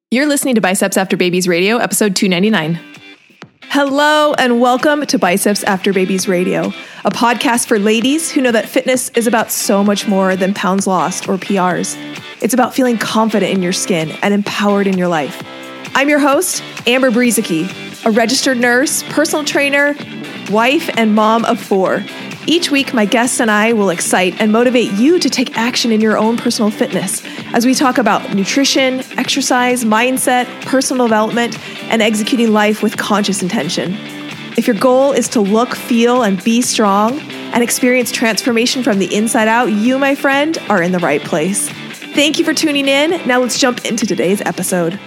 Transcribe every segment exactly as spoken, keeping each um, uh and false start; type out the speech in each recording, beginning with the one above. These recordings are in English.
You're listening to Biceps After Babies Radio, episode two ninety-nine. Hello, and welcome to Biceps After Babies Radio, a podcast for ladies who know that fitness is about so much more than pounds lost or P Rs. It's about feeling confident in your skin and empowered in your life. I'm your host, Amber Brezicki, a registered nurse, personal trainer, wife, and mom of four. Each week, my guests and I will excite and motivate you to take action in your own personal fitness as we talk about nutrition, exercise, mindset, personal development, and executing life with conscious intention. If your goal is to look, feel, and be strong and experience transformation from the inside out, you, my friend, are in the right place. Thank you for tuning in. Now let's jump into today's episode.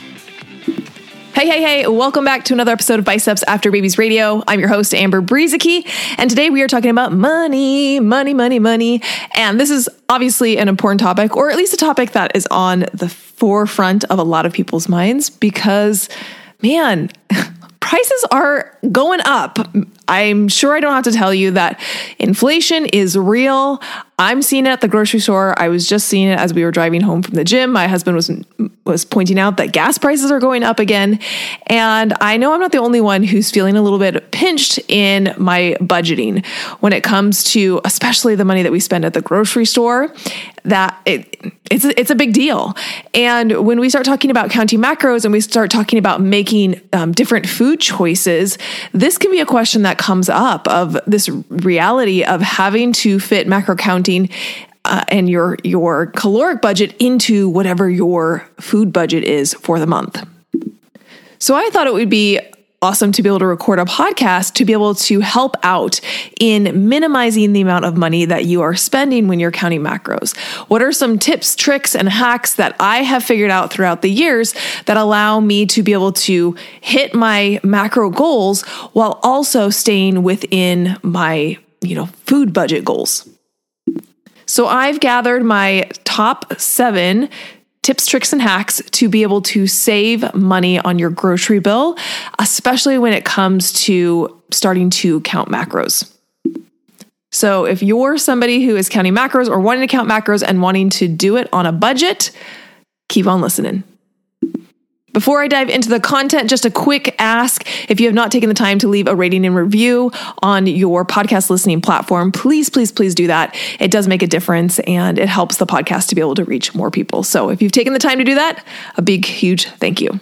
Hey, hey, hey, welcome back to another episode of Biceps After Babies Radio. I'm your host, Amber Brezicki, and today we are talking about money, money, money, money. And this is obviously an important topic, or at least a topic that is on the forefront of a lot of people's minds because, man, prices are going up. I'm sure I don't have to tell you that inflation is real. I'm seeing it at the grocery store. I was just seeing it as we were driving home from the gym. My husband was was pointing out that gas prices are going up again. And I know I'm not the only one who's feeling a little bit pinched in my budgeting when it comes to especially the money that we spend at the grocery store. That it, it's, a, it's a big deal. And when we start talking about counting macros and we start talking about making um, different food choices, this can be a question that comes up of this reality of having to fit macro counting uh, and your, your caloric budget into whatever your food budget is for the month. So I thought it would be awesome to be able to record a podcast to be able to help out in minimizing the amount of money that you are spending when you're counting macros. What are some tips, tricks, and hacks that I have figured out throughout the years that allow me to be able to hit my macro goals while also staying within my, you know, food budget goals? So I've gathered my top seven tips, tricks, and hacks to be able to save money on your grocery bill, especially when it comes to starting to count macros. So if you're somebody who is counting macros or wanting to count macros and wanting to do it on a budget, keep on listening. Before I dive into the content, just a quick ask. If you have not taken the time to leave a rating and review on your podcast listening platform, please, please, please do that. It does make a difference and it helps the podcast to be able to reach more people. So if you've taken the time to do that, a big, huge thank you.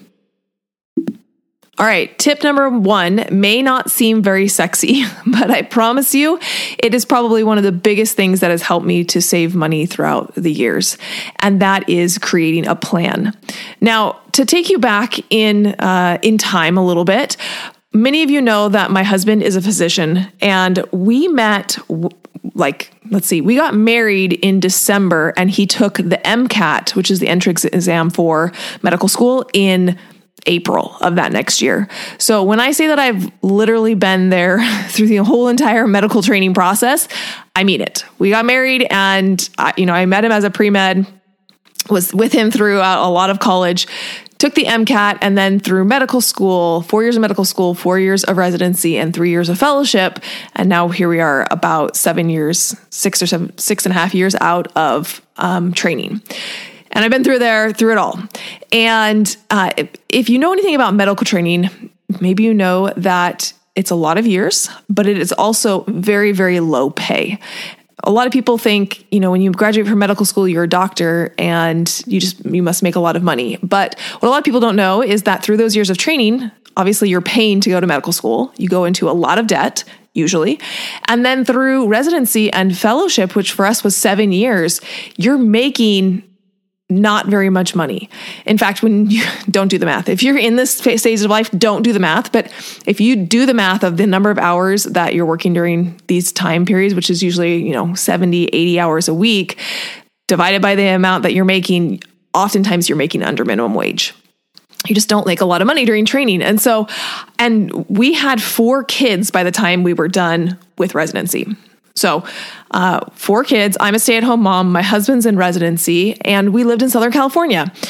All right, tip number one may not seem very sexy, but I promise you, it is probably one of the biggest things that has helped me to save money throughout the years, and that is creating a plan. Now, to take you back in uh, in time a little bit, many of you know that my husband is a physician, and we met like, let's see, we got married in December, and he took the MCAT, which is the entrance exam for medical school, in April of that next year. So when I say that I've literally been there through the whole entire medical training process, I mean it. We got married and I, you know, I met him as a pre-med, was with him throughout a lot of college, took the MCAT, and then through medical school, four years of medical school, four years of residency, and three years of fellowship. And now here we are about seven years, six or seven, six and a half years out of um, training. And I've been through there, through it all. And uh, if, if you know anything about medical training, maybe you know that it's a lot of years, but it is also very, very low pay. A lot of people think, you know, when you graduate from medical school, you're a doctor and you just, you must make a lot of money. But what a lot of people don't know is that through those years of training, obviously you're paying to go to medical school. You go into a lot of debt, usually. And then through residency and fellowship, which for us was seven years, you're making not very much money. In fact, when you don't do the math, if you're in this stage of life, don't do the math. But if you do the math of the number of hours that you're working during these time periods, which is usually, you know, seventy, eighty hours a week, divided by the amount that you're making, oftentimes you're making under minimum wage. You just don't make a lot of money during training. And so, and we had four kids by the time we were done with residency. So uh, four kids, I'm a stay-at-home mom, my husband's in residency, and we lived in Southern California.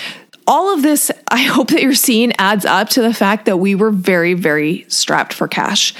all of this, I hope that you're seeing, adds up to the fact that we were very, very strapped for cash.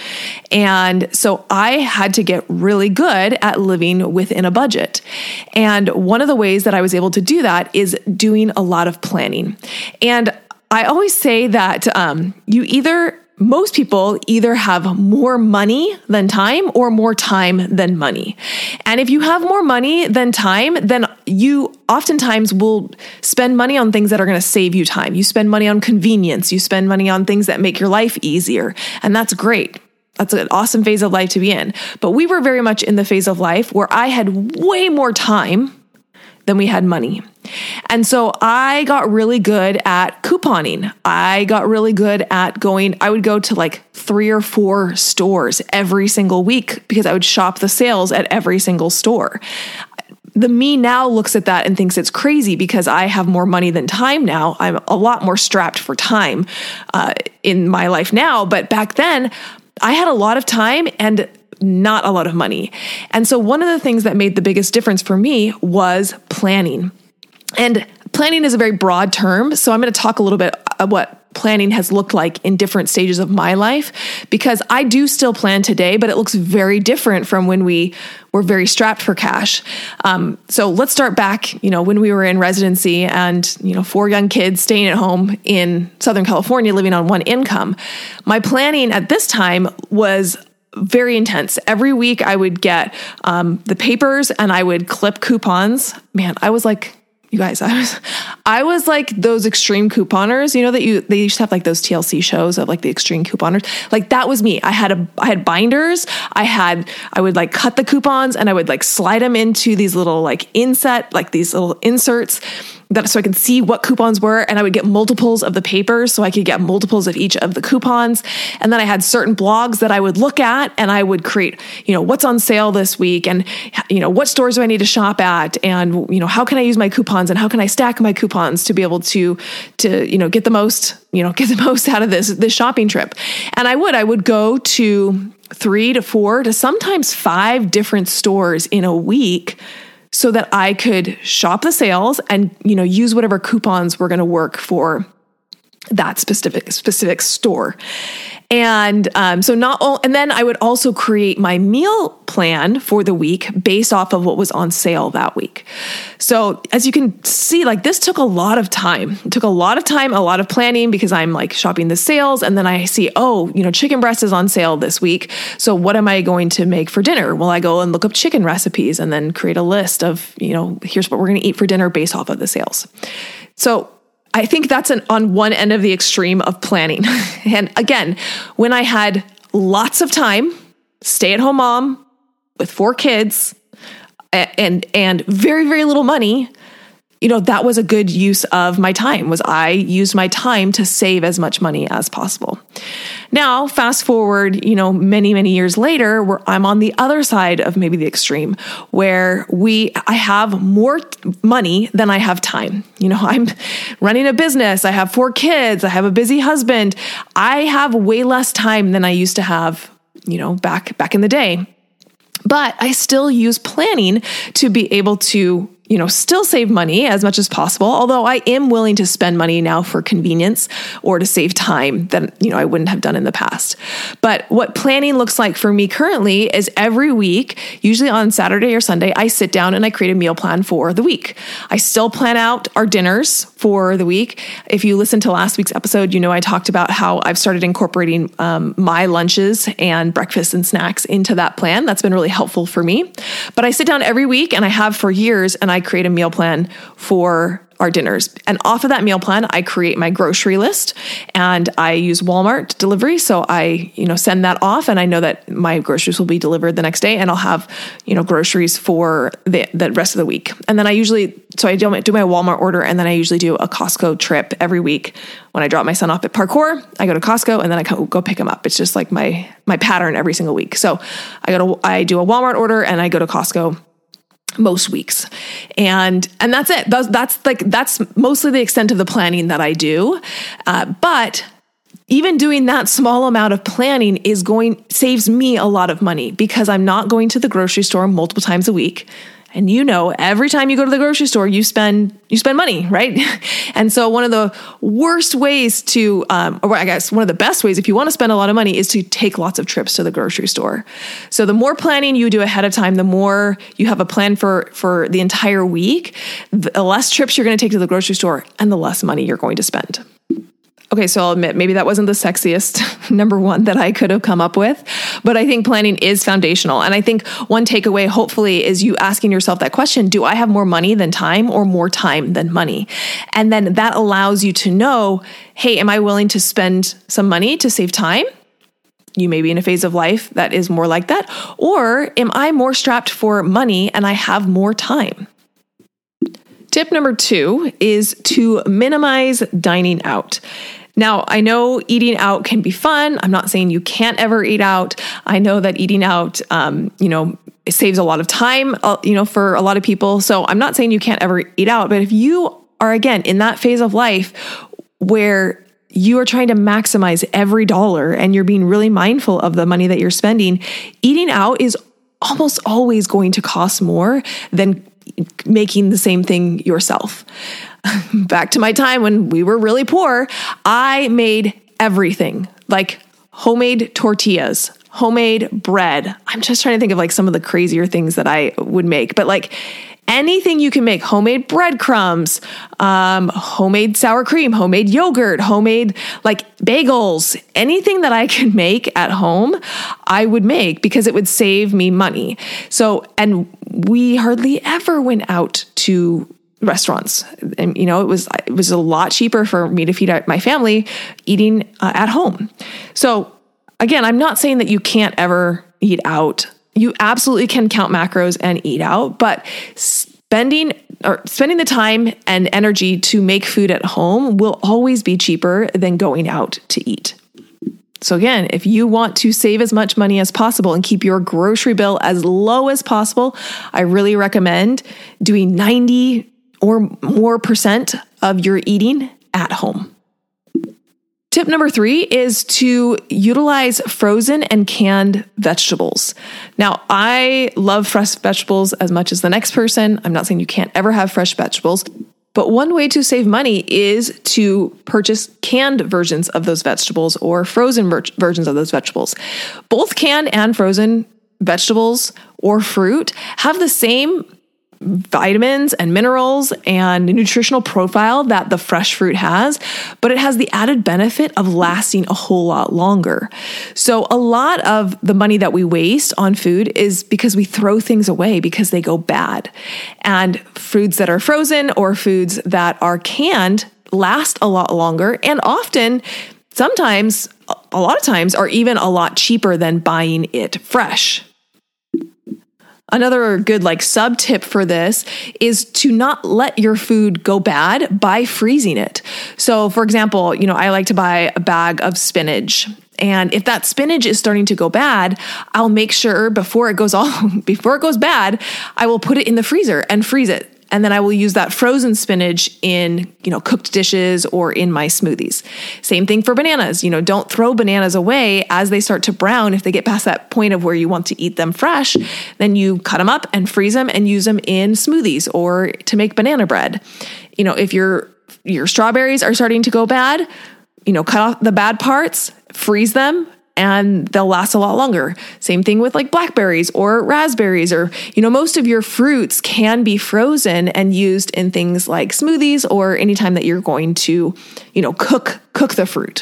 And so I had to get really good at living within a budget. And one of the ways that I was able to do that is doing a lot of planning. And I always say that um, you either Most people either have more money than time or more time than money. And if you have more money than time, then you oftentimes will spend money on things that are going to save you time. You spend money on convenience. You spend money on things that make your life easier. And that's great. That's an awesome phase of life to be in. But we were very much in the phase of life where I had way more time than we had money. And so I got really good at couponing. I got really good at going, I would go to like three or four stores every single week because I would shop the sales at every single store. The me now looks at that and thinks it's crazy because I have more money than time now. I'm a lot more strapped for time uh, in my life now. But back then, I had a lot of time and not a lot of money. And so one of the things that made the biggest difference for me was planning. And planning is a very broad term. So I'm going to talk a little bit about what planning has looked like in different stages of my life, because I do still plan today, but it looks very different from when we were very strapped for cash. Um, so let's start back, you know, when we were in residency and, you know, four young kids staying at home in Southern California, living on one income. My planning at this time was very intense. Every week I would get um, the papers and I would clip coupons. Man, I was like, you guys, I was, I was like those extreme couponers, you know, that you, they used to have like those T L C shows of like the extreme couponers. Like that was me. I had a, I had binders. I had, I would like cut the coupons and I would like slide them into these little like inset, like these little inserts that so I could see what coupons were. And I would get multiples of the papers so I could get multiples of each of the coupons. And then I had certain blogs that I would look at and I would create, you know, what's on sale this week and, you know, what stores do I need to shop at? And, you know, how can I use my coupons and how can I stack my coupons to be able to, to, you know, get the most, you know, get the most out of this, this shopping trip. And I would, I would go to three to four to sometimes five different stores in a week so that I could shop the sales and, you know, use whatever coupons were going to work for that specific specific store. And um, so not all, and then I would also create my meal plan for the week based off of what was on sale that week. So as you can see, like this took a lot of time. It took a lot of time, a lot of planning because I'm like shopping the sales and then I see, oh, you know, chicken breast is on sale this week. So what am I going to make for dinner? Well, I go and look up chicken recipes and then create a list of, you know, here's what we're going to eat for dinner based off of the sales. So I think that's an, on one end of the extreme of planning. And again, when I had lots of time, stay-at-home mom with four kids and, and very, very little money, you know, that was a good use of my time, was I used my time to save as much money as possible. Now, fast forward, you know, many, many years later, where I'm on the other side of maybe the extreme, where we, I have more money than I have time. You know, I'm running a business. I have four kids. I have a busy husband. I have way less time than I used to have, you know, back, back in the day. But I still use planning to be able to, you know, still save money as much as possible. Although I am willing to spend money now for convenience or to save time that, you know, I wouldn't have done in the past. But what planning looks like for me currently is every week, usually on Saturday or Sunday, I sit down and I create a meal plan for the week. I still plan out our dinners for the week. If you listened to last week's episode, you know, I talked about how I've started incorporating um, my lunches and breakfast and snacks into that plan. That's been really helpful for me. But I sit down every week and I have for years and I create a meal plan for our dinners. And off of that meal plan, I create my grocery list and I use Walmart delivery. So I, you know, send that off and I know that my groceries will be delivered the next day and I'll have, you know, groceries for the, the rest of the week. And then I usually, so I do my, do my Walmart order and then I usually do a Costco trip every week. When I drop my son off at parkour, I go to Costco and then I go pick him up. It's just like my, my pattern every single week. So I go to, I do a Walmart order and I go to Costco most weeks. And, and that's it. That's, that's like, that's mostly the extent of the planning that I do. Uh, but even doing that small amount of planning is going, saves me a lot of money because I'm not going to the grocery store multiple times a week. And you know, every time you go to the grocery store, you spend you spend money, right? And so one of the worst ways to, um, or I guess one of the best ways if you want to spend a lot of money is to take lots of trips to the grocery store. So the more planning you do ahead of time, the more you have a plan for, for the entire week, the less trips you're going to take to the grocery store and the less money you're going to spend. Okay, so I'll admit, maybe that wasn't the sexiest number one that I could have come up with, but I think planning is foundational. And I think one takeaway, hopefully, is you asking yourself that question, do I have more money than time or more time than money? And then that allows you to know, hey, am I willing to spend some money to save time? You may be in a phase of life that is more like that. Or am I more strapped for money and I have more time? Tip number two is to minimize dining out. Now, I know eating out can be fun. I'm not saying you can't ever eat out. I know that eating out, um, you know, it saves a lot of time, uh, you know, for a lot of people. So I'm not saying you can't ever eat out, but if you are, again, in that phase of life where you are trying to maximize every dollar and you're being really mindful of the money that you're spending, eating out is almost always going to cost more than making the same thing yourself. Back to my time when we were really poor, I made everything, like homemade tortillas, homemade bread. I'm just trying to think of like some of the crazier things that I would make, but like anything you can make, homemade breadcrumbs, um, homemade sour cream, homemade yogurt, homemade like bagels, anything that I could make at home, I would make because it would save me money. So, and we hardly ever went out to restaurants. And, you know, it was, it was a lot cheaper for me to feed my family eating uh, at home. So again, I'm not saying that you can't ever eat out. You absolutely can count macros and eat out, but spending or spending the time and energy to make food at home will always be cheaper than going out to eat. So again, if you want to save as much money as possible and keep your grocery bill as low as possible, I really recommend doing ninety or more percent of your eating at home. Tip number three is to utilize frozen and canned vegetables. Now, I love fresh vegetables as much as the next person. I'm not saying you can't ever have fresh vegetables, but one way to save money is to purchase canned versions of those vegetables or frozen ver- versions of those vegetables. Both canned and frozen vegetables or fruit have the same vitamins and minerals and nutritional profile that the fresh fruit has, but it has the added benefit of lasting a whole lot longer. So a lot of the money that we waste on food is because we throw things away because they go bad. And foods that are frozen or foods that are canned last a lot longer and often, sometimes, a lot of times, are even a lot cheaper than buying it fresh. Another good like sub tip for this is to not let your food go bad by freezing it. So for example, you know, I like to buy a bag of spinach. And if that spinach is starting to go bad, I'll make sure before it goes all before it goes bad, I will put it in the freezer and freeze it. And then I will use that frozen spinach in, you know, cooked dishes or in my smoothies. Same thing for bananas. You know, don't throw bananas away as they start to brown. If they get past that point of where you want to eat them fresh, then you cut them up and freeze them and use them in smoothies or to make banana bread. You know, if your your strawberries are starting to go bad, you know, cut off the bad parts, freeze them, and they'll last a lot longer. Same thing with like blackberries or raspberries, or, you know, most of your fruits can be frozen and used in things like smoothies or anytime that you're going to, you know, cook, cook the fruit.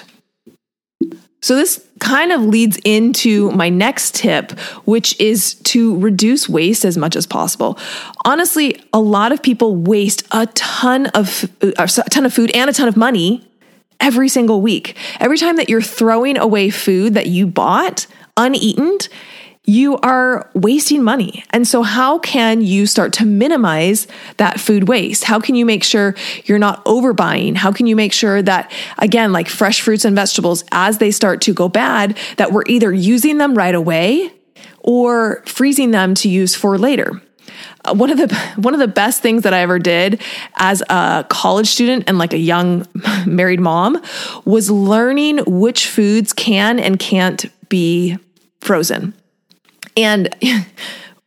So this kind of leads into my next tip, which is to reduce waste as much as possible. Honestly, a lot of people waste a ton of, a ton of food and a ton of money every single week. Every time that you're throwing away food that you bought uneaten, you are wasting money. And so how can you start to minimize that food waste? How can you make sure you're not overbuying? How can you make sure that, again, like fresh fruits and vegetables, as they start to go bad, that we're either using them right away or freezing them to use for later? One of the one of the best things that I ever did as a college student and like a young married mom was learning which foods can and can't be frozen. And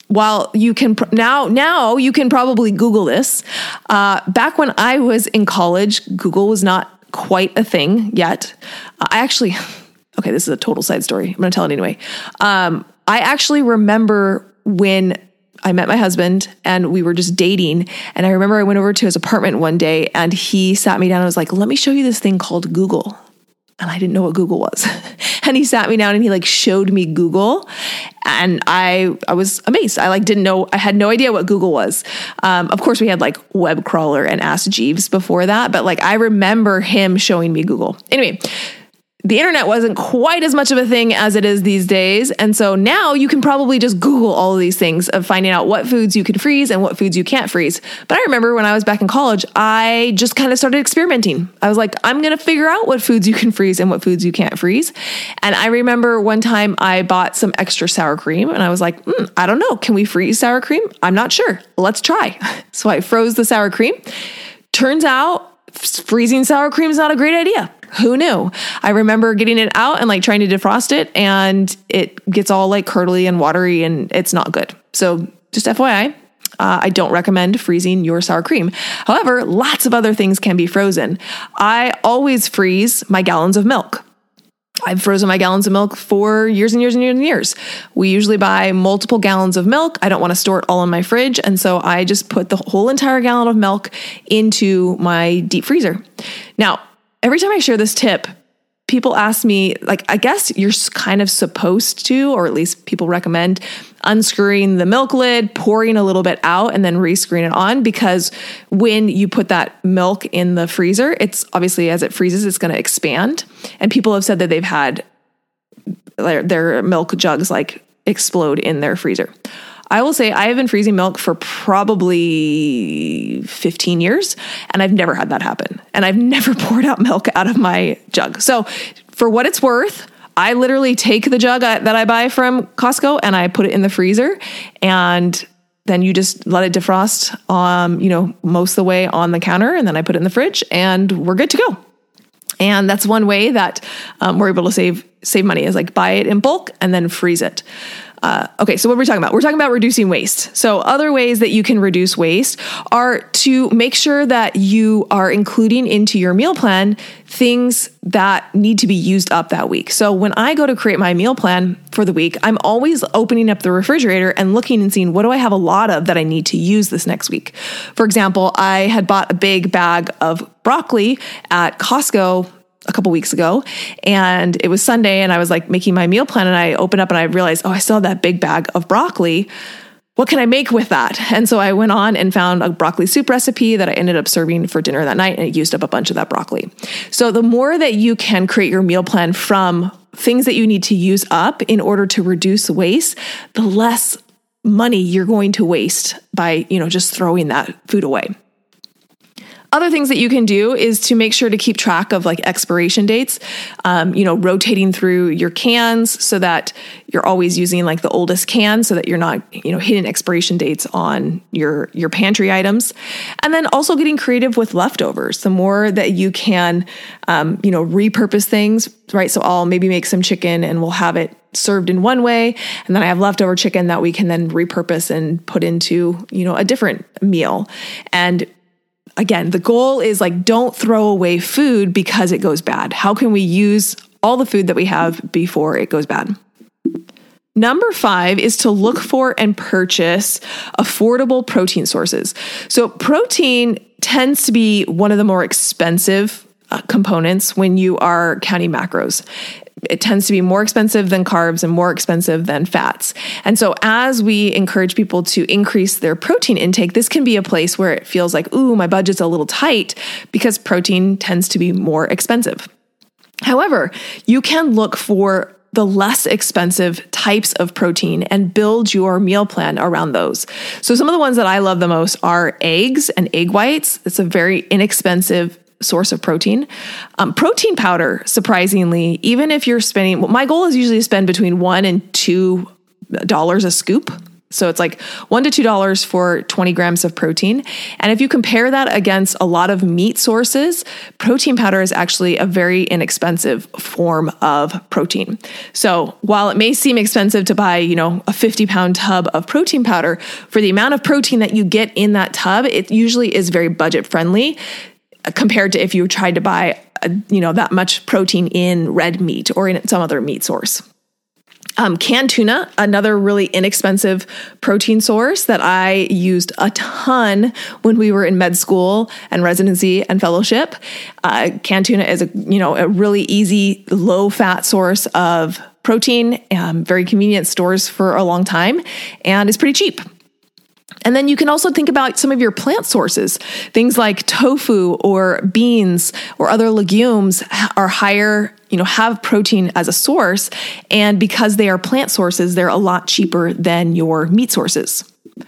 while you can pr- now, now you can probably Google this. Uh, back when I was in college, Google was not quite a thing yet. Uh, I actually, okay, this is a total side story. I'm going to tell it anyway. Um, I actually remember when I met my husband and we were just dating. And I remember I went over to his apartment one day and he sat me down and was like, let me show you this thing called Google. And I didn't know what Google was. And he sat me down and he like showed me Google. And I I was amazed. I like didn't know, I had no idea what Google was. Um, of course, we had like Web Crawler and Ask Jeeves before that. But like I remember him showing me Google. Anyway, the internet wasn't quite as much of a thing as it is these days. And so now you can probably just Google all of these things of finding out what foods you can freeze and what foods you can't freeze. But I remember when I was back in college, I just kind of started experimenting. I was like, I'm going to figure out what foods you can freeze and what foods you can't freeze. And I remember one time I bought some extra sour cream and I was like, mm, I don't know. Can we freeze sour cream? I'm not sure. Let's try. So I froze the sour cream. Turns out freezing sour cream is not a great idea. Who knew? I remember getting it out and like trying to defrost it and it gets all like curdly and watery and it's not good. So just F Y I, uh, I don't recommend freezing your sour cream. However, lots of other things can be frozen. I always freeze my gallons of milk. I've frozen my gallons of milk for years and years and years and years. We usually buy multiple gallons of milk. I don't want to store it all in my fridge. And so I just put the whole entire gallon of milk into my deep freezer. Now, every time I share this tip, people ask me, like, I guess you're kind of supposed to, or at least people recommend unscrewing the milk lid, pouring a little bit out, and then re-screwing it on. Because when you put that milk in the freezer, it's obviously as it freezes, it's going to expand. And people have said that they've had their, their milk jugs like explode in their freezer. I will say I have been freezing milk for probably fifteen years, and I've never had that happen. And I've never poured out milk out of my jug. So for what it's worth, I literally take the jug that I buy from Costco and I put it in the freezer, and then you just let it defrost, um, you know, most of the way on the counter, and then I put it in the fridge, and we're good to go. And that's one way that um, we're able to save save money is like buy it in bulk and then freeze it. Uh, okay, so what are we talking about? We're talking about reducing waste. So other ways that you can reduce waste are to make sure that you are including into your meal plan things that need to be used up that week. So when I go to create my meal plan for the week, I'm always opening up the refrigerator and looking and seeing what do I have a lot of that I need to use this next week. For example, I had bought a big bag of broccoli at Costco a couple weeks ago, and it was Sunday and I was like making my meal plan and I opened up and I realized, oh, I still have that big bag of broccoli. What can I make with that? And so I went on and found a broccoli soup recipe that I ended up serving for dinner that night, and it used up a bunch of that broccoli. So the more that you can create your meal plan from things that you need to use up in order to reduce waste, the less money you're going to waste by, you know, just throwing that food away. Other things that you can do is to make sure to keep track of like expiration dates, um, you know, rotating through your cans so that you're always using like the oldest can so that you're not, you know, hitting expiration dates on your, your pantry items. And then also getting creative with leftovers. The more that you can, um, you know, repurpose things, right? So I'll maybe make some chicken and we'll have it served in one way. And then I have leftover chicken that we can then repurpose and put into, you know, a different meal. And again, the goal is like, don't throw away food because it goes bad. How can we use all the food that we have before it goes bad? Number five is to look for and purchase affordable protein sources. So protein tends to be one of the more expensive uh, components when you are counting macros. It tends to be more expensive than carbs and more expensive than fats. And so as we encourage people to increase their protein intake, this can be a place where it feels like, ooh, my budget's a little tight because protein tends to be more expensive. However, you can look for the less expensive types of protein and build your meal plan around those. So some of the ones that I love the most are eggs and egg whites. It's a very inexpensive source of protein. Um, protein powder, surprisingly, even if you're spending, well, my goal is usually to spend between one and two dollars a scoop. So it's like one to two dollars for twenty grams of protein. And if you compare that against a lot of meat sources, protein powder is actually a very inexpensive form of protein. So while it may seem expensive to buy, you know, a fifty pound tub of protein powder, for the amount of protein that you get in that tub, it usually is very budget friendly compared to if you tried to buy, a, you know, that much protein in red meat or in some other meat source. Um, canned tuna, another really inexpensive protein source that I used a ton when we were in med school and residency and fellowship. Uh, canned tuna is a you know a really easy, low fat source of protein, um, very convenient, stores for a long time, and is pretty cheap. And then you can also think about some of your plant sources. Things like tofu or beans or other legumes are higher, you know, have protein as a source. And because they are plant sources, they're a lot cheaper than your meat sources.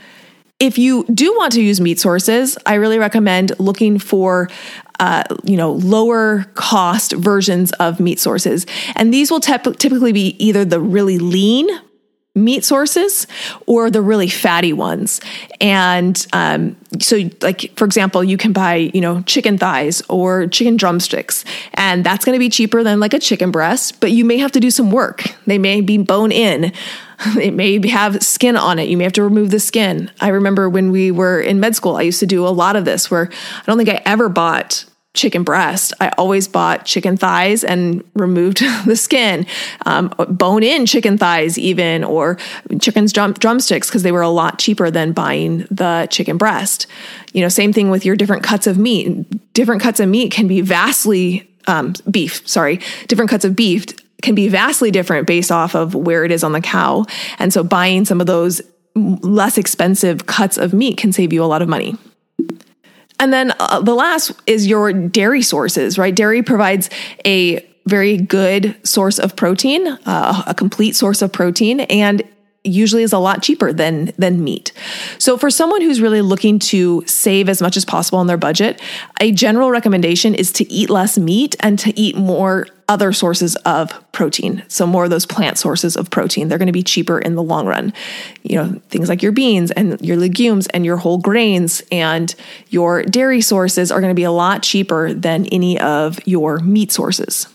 If you do want to use meat sources, I really recommend looking for Uh, you know, lower cost versions of meat sources. And these will tep- typically be either the really lean meat sources or the really fatty ones. And um, so like, for example, you can buy, you know, chicken thighs or chicken drumsticks, and that's going to be cheaper than like a chicken breast, but you may have to do some work. They may be bone in. It may have skin on it. You may have to remove the skin. I remember when we were in med school, I used to do a lot of this where I don't think I ever bought chicken breast. I always bought chicken thighs and removed the skin, um, bone in chicken thighs even, or chicken's drum, drumsticks, because they were a lot cheaper than buying the chicken breast. You know, same thing with your different cuts of meat. Different cuts of meat can be vastly, um, beef, sorry, different cuts of beef can be vastly different based off of where it is on the cow. And so buying some of those less expensive cuts of meat can save you a lot of money. And then uh, the last is your dairy sources, right? Dairy provides a very good source of protein, uh, a complete source of protein, and usually is a lot cheaper than, than meat. So for someone who's really looking to save as much as possible on their budget, a general recommendation is to eat less meat and to eat more other sources of protein. So more of those plant sources of protein. They're going to be cheaper in the long run. You know, things like your beans and your legumes and your whole grains and your dairy sources are going to be a lot cheaper than any of your meat sources.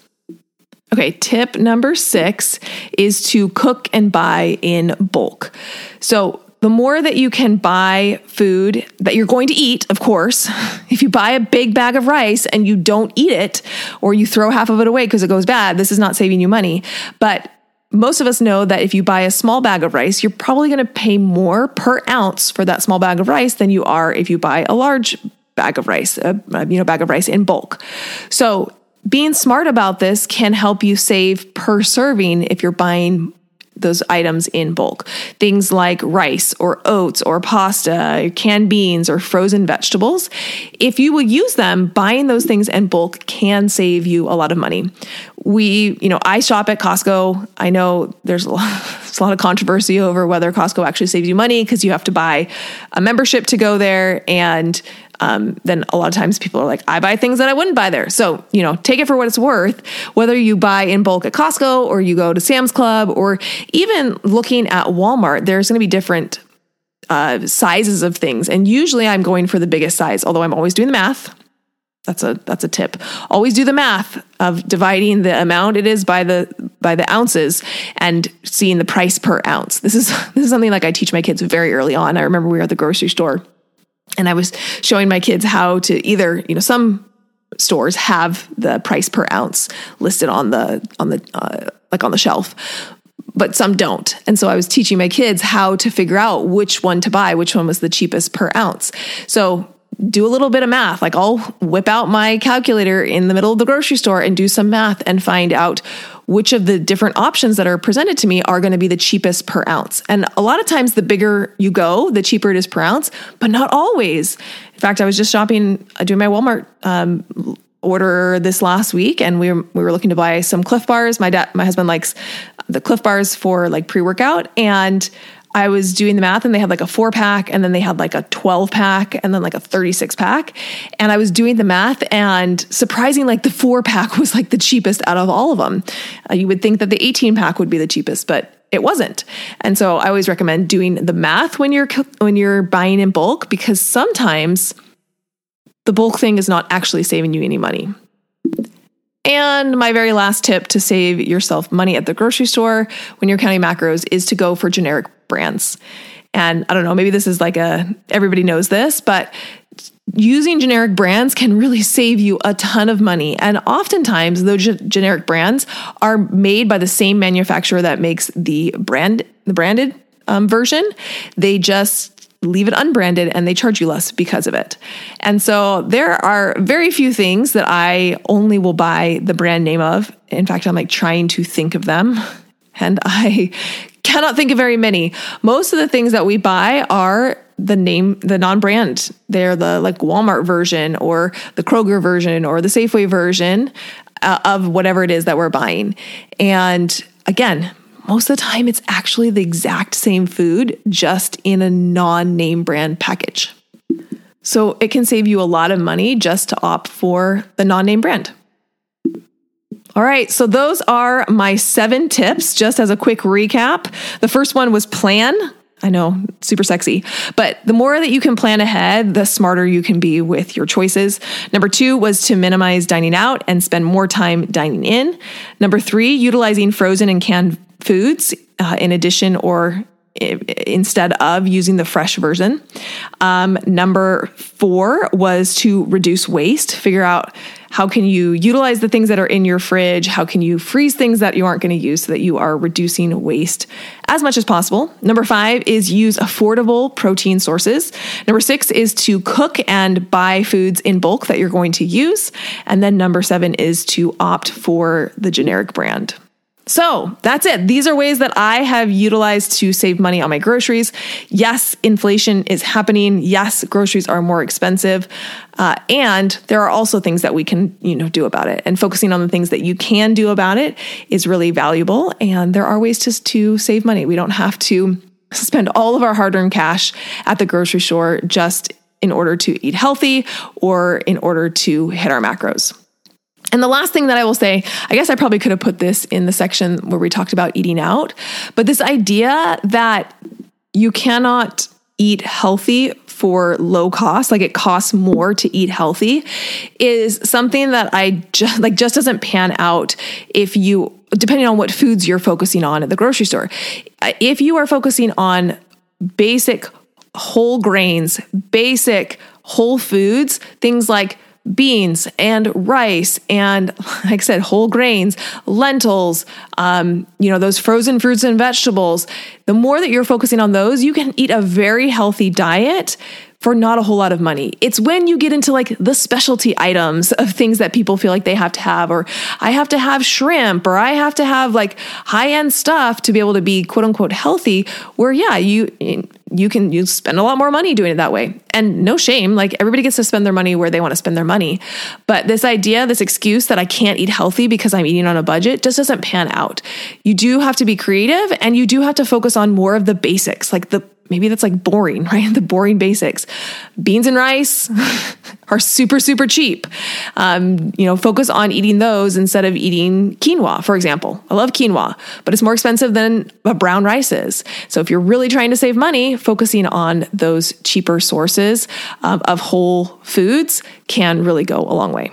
Okay, tip number six is to cook and buy in bulk. So the more that you can buy food that you're going to eat, of course, if you buy a big bag of rice and you don't eat it, or you throw half of it away because it goes bad, this is not saving you money. But most of us know that if you buy a small bag of rice, you're probably going to pay more per ounce for that small bag of rice than you are if you buy a large bag of rice, a you know bag of rice in bulk. So being smart about this can help you save per serving if you're buying those items in bulk. Things like rice or oats or pasta, or canned beans or frozen vegetables. If you will use them, buying those things in bulk can save you a lot of money. We, you know, I shop at Costco. I know there's a lot, there's a lot of controversy over whether Costco actually saves you money because you have to buy a membership to go there. And Um, then a lot of times people are like, I buy things that I wouldn't buy there. So, you know, take it for what it's worth, whether you buy in bulk at Costco or you go to Sam's Club or even looking at Walmart, there's going to be different uh, sizes of things. And usually I'm going for the biggest size, although I'm always doing the math. That's a, that's a tip. Always do the math of dividing the amount it is by the, by the ounces and seeing the price per ounce. This is, this is something like I teach my kids very early on. I remember we were at the grocery store and I was showing my kids how to either, you know, some stores have the price per ounce listed on the, on the, uh, like on the shelf, but some don't. And so I was teaching my kids how to figure out which one to buy, which one was the cheapest per ounce. So do a little bit of math. Like I'll whip out my calculator in the middle of the grocery store and do some math and find out which of the different options that are presented to me are going to be the cheapest per ounce. And a lot of times the bigger you go, the cheaper it is per ounce, but not always. In fact, I was just shopping, uh, doing my Walmart um, order this last week, and we were, we were looking to buy some Cliff Bars. My dad, my husband likes the Cliff Bars for like pre-workout, and I was doing the math and they had like a four pack and then they had like a twelve pack and then like a thirty-six pack. And I was doing the math and surprising, like the four pack was like the cheapest out of all of them. Uh, you would think that the eighteen pack would be the cheapest, but it wasn't. And so I always recommend doing the math when you're when you're buying in bulk, because sometimes the bulk thing is not actually saving you any money. And my very last tip to save yourself money at the grocery store when you're counting macros is to go for generic brands. And I don't know, maybe this is like a, everybody knows this, but using generic brands can really save you a ton of money. And oftentimes those g- generic brands are made by the same manufacturer that makes the brand, the branded um, version. They just leave it unbranded and they charge you less because of it. And so there are very few things that I only will buy the brand name of. In fact, I'm like trying to think of them and I cannot think of very many. Most of the things that we buy are the name, the non-brand. They're the like Walmart version or the Kroger version or the Safeway version uh, of whatever it is that we're buying. And again, most of the time, it's actually the exact same food, just in a non-name brand package. So it can save you a lot of money just to opt for the non-name brand. All right, so those are my seven tips, just as a quick recap. The first one was plan. I know, super sexy, but the more that you can plan ahead, the smarter you can be with your choices. Number two was to minimize dining out and spend more time dining in. Number three, utilizing frozen and canned foods uh, in addition or I- instead of using the fresh version. Um, number four was to reduce waste. Figure out how can you utilize the things that are in your fridge? How can you freeze things that you aren't going to use so that you are reducing waste as much as possible? Number five is use affordable protein sources. Number six is to cook and buy foods in bulk that you're going to use. And then number seven is to opt for the generic brand. So that's it. These are ways that I have utilized to save money on my groceries. Yes, inflation is happening. Yes, groceries are more expensive. Uh, and there are also things that we can, you know, do about it. And focusing on the things that you can do about it is really valuable. And there are ways to, to save money. We don't have to spend all of our hard-earned cash at the grocery store just in order to eat healthy or in order to hit our macros. And the last thing that I will say, I guess I probably could have put this in the section where we talked about eating out, but this idea that you cannot eat healthy for low cost, like it costs more to eat healthy, is something that I just like just doesn't pan out if you, depending on what foods you're focusing on at the grocery store. If you are focusing on basic whole grains, basic whole foods, things like beans and rice and, like I said, whole grains, lentils, um, you know, those frozen fruits and vegetables. The more that you're focusing on those, you can eat a very healthy diet for not a whole lot of money. It's when you get into like the specialty items of things that people feel like they have to have, or I have to have shrimp, or I have to have like high-end stuff to be able to be quote unquote healthy, where yeah, you you can you spend a lot more money doing it that way. And no shame, like everybody gets to spend their money where they want to spend their money. But this idea, this excuse that I can't eat healthy because I'm eating on a budget just doesn't pan out. You do have to be creative and you do have to focus on more of the basics, like the maybe that's like boring, right? The boring basics. Beans and rice are super, super cheap. Um, you know, focus on eating those instead of eating quinoa, for example. I love quinoa, but it's more expensive than a brown rice is. So if you're really trying to save money, focusing on those cheaper sources um, of whole foods can really go a long way.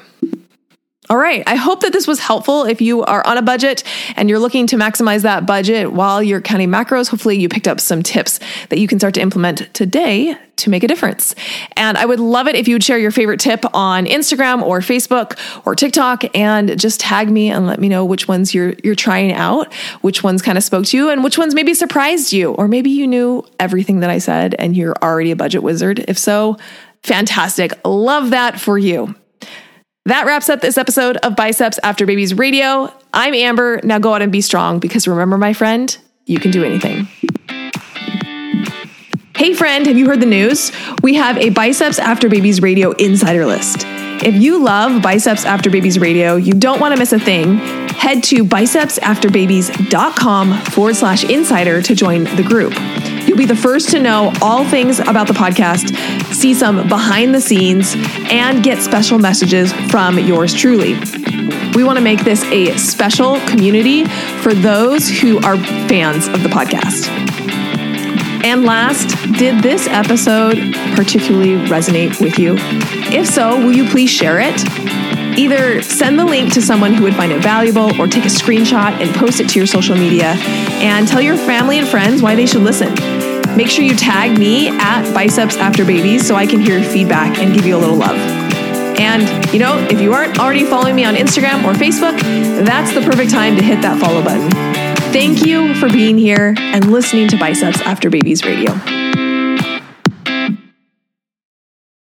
All right. I hope that this was helpful. If you are on a budget and you're looking to maximize that budget while you're counting macros, hopefully you picked up some tips that you can start to implement today to make a difference. And I would love it if you would share your favorite tip on Instagram or Facebook or TikTok and just tag me and let me know which ones you're you're trying out, which ones kind of spoke to you and which ones maybe surprised you, or maybe you knew everything that I said and you're already a budget wizard. If so, fantastic. Love that for you. That wraps up this episode of Biceps After Babies Radio. I'm Amber. Now go out and be strong, because remember, my friend, you can do anything. Hey friend, have you heard the news? We have a Biceps After Babies Radio insider list. If you love Biceps After Babies Radio, you don't want to miss a thing, head to bicepsafterbabies.com forward slash insider to join the group. You'll be the first to know all things about the podcast, see some behind the scenes, and get special messages from yours truly. We want to make this a special community for those who are fans of the podcast. And last, did this episode particularly resonate with you? If so, will you please share it? Either send the link to someone who would find it valuable or take a screenshot and post it to your social media and tell your family and friends why they should listen. Make sure you tag me at Biceps After Babies so I can hear your feedback and give you a little love. And, you know, if you aren't already following me on Instagram or Facebook, that's the perfect time to hit that follow button. Thank you for being here and listening to Biceps After Babies Radio.